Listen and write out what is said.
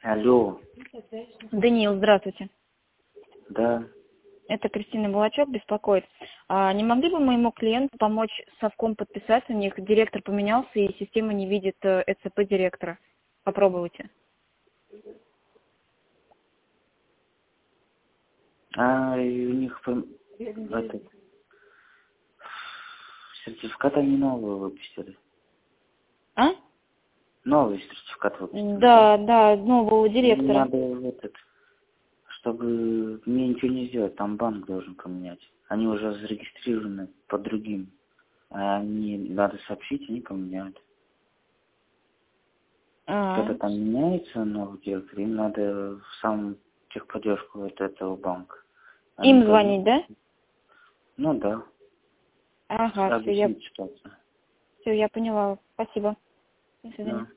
Алло. Даниил, здравствуйте. Да. Это Кристина Балачок беспокоит. Не могли бы моему клиенту помочь совком подписать? У них директор поменялся, и система не видит ЭЦП директора. Попробуйте. И у них сертификат они новые выпустили. А? Новый сертификат выпустили. Да, нового директора. Надо чтобы мне ничего не сделать, там банк должен поменять. Они уже зарегистрированы под другим. А они надо сообщить, они поменяют. Когда там меняется новый директор, им надо в саму техподдержку этого банка. Им звонить, да? Ну да. Ага, Объяснить ситуацию. все, я поняла. Спасибо. До свидания. Да.